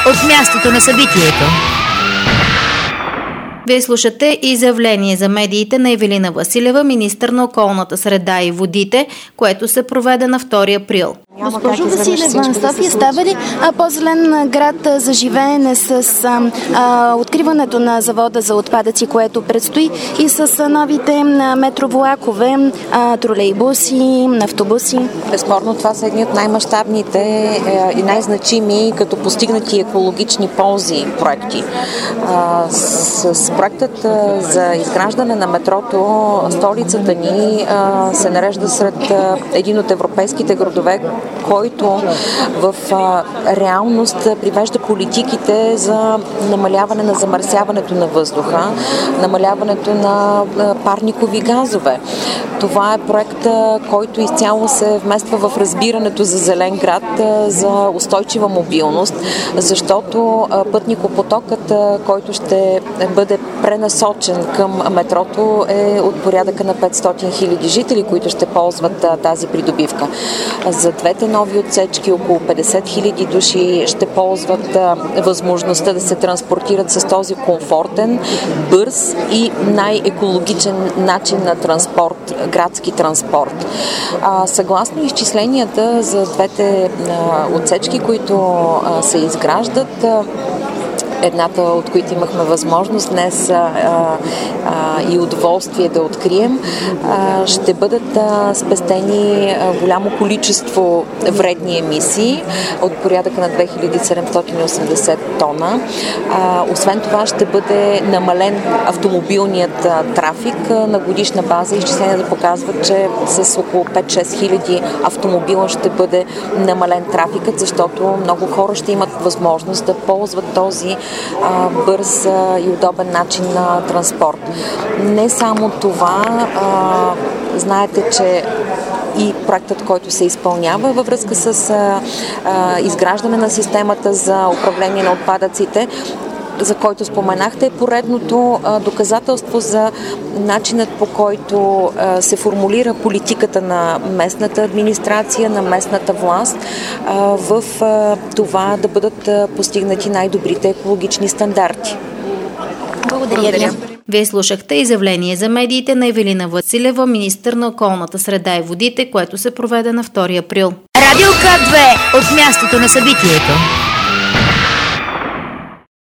от мястото на събитието. Вие слушате изявление за медиите на Ивелина Василева, министър на околната среда и водите, което се проведе на 2 април. Госпожо Василева, София става ли по-зелен град за живеене с откриването на завода за отпадъци, което предстои, и с новите метровлакове, тролейбуси, автобуси? Безспорно, това са едни от най-мащабните и най-значими като постигнати екологични ползи проекти. С проектът за изграждане на метрото столицата ни се нарежда сред един от европейските градове, който в реалност привежда политиките за намаляване на замърсяването на въздуха, намаляването на парникови газове. Това е проект, който изцяло се вмества в разбирането за зелен град, за устойчива мобилност, защото пътникопотокът, който ще бъде пренасочен към метрото, е от порядъка на 500 000 жители, които ще ползват тази придобивка. За двете нови отсечки около 50 000 души ще ползват възможността да се транспортират с този комфортен, бърз и най-екологичен начин на транспорт, градски транспорт. Съгласно изчисленията за двете отсечки, които се изграждат, едната от които имахме възможност днес и удоволствие да открием, ще бъдат спестени голямо количество вредни емисии от порядъка на 2780 тона. Освен това ще бъде намален автомобилният трафик на годишна база. Изчисленията показват, че с около 5-6 хиляди автомобила ще бъде намален трафикът, защото много хора ще имат възможност да ползват този бърз и удобен начин на транспорт. Не само това, знаете, че и проектът, който се изпълнява във връзка с изграждане на системата за управление на отпадъците, за който споменахте, е поредното доказателство за начинът, по който се формулира политиката на местната администрация, на местната власт в това да бъдат постигнати най-добрите екологични стандарти. Благодаря ви. Вие слушахте изявление за медиите на Ивелина Василева, министър на околната среда и водите, което се проведе на 2 април. Радио К2 от мястото на събитието.